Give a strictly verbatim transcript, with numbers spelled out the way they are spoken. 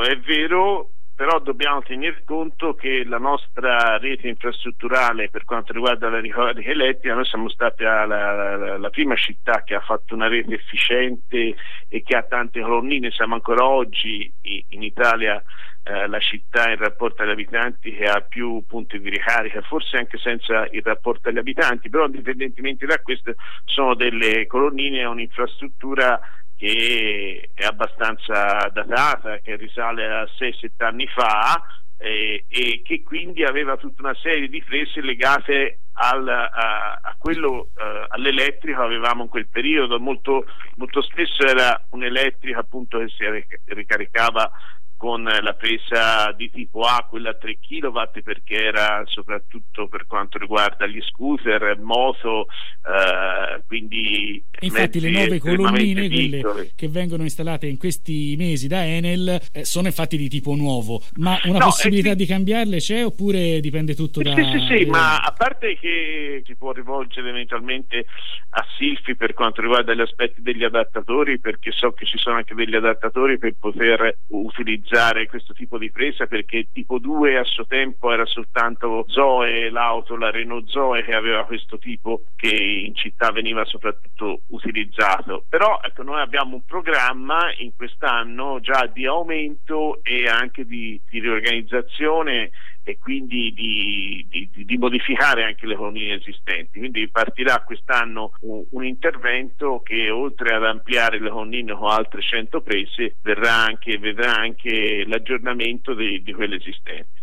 è vero, però dobbiamo tener conto che la nostra rete infrastrutturale per quanto riguarda la ricarica elettrica, noi siamo stati la, la, la prima città che ha fatto una rete efficiente e che ha tante colonnine. Siamo ancora oggi in Italia eh, la città in rapporto agli abitanti che ha più punti di ricarica, forse anche senza il rapporto agli abitanti, però indipendentemente da questo sono delle colonnine e un'infrastruttura che è abbastanza datata, che risale a sei sette anni fa eh, e che quindi aveva tutta una serie di prese legate al, a, a quello eh, all'elettrico che avevamo in quel periodo. Molto, molto spesso era un'elettrica appunto che si ricaricava con la presa di tipo A, quella a tre chilowatt, perché era soprattutto per quanto riguarda gli scooter, moto, eh, quindi infatti le nuove colonnine, quelle che vengono installate in questi mesi da Enel, eh, sono infatti di tipo nuovo, ma una no, possibilità eh, di cambiarle c'è oppure dipende tutto sì, da... Sì, sì, sì, eh... ma a parte che si può rivolgere eventualmente a Silfi per quanto riguarda gli aspetti degli adattatori, perché so che ci sono anche degli adattatori per poter utilizzare questo tipo di presa, perché tipo due a suo tempo era soltanto Zoe, l'auto, la Renault Zoe che aveva questo tipo, che in città veniva soprattutto utilizzato. Però ecco, noi abbiamo un programma in quest'anno già di aumento e anche di, di riorganizzazione e quindi di, di, di modificare anche le colonnine esistenti. Quindi partirà quest'anno un, un intervento che, oltre ad ampliare le colonnine con altre cento prese, verrà anche, vedrà anche l'aggiornamento di, di quelle esistenti.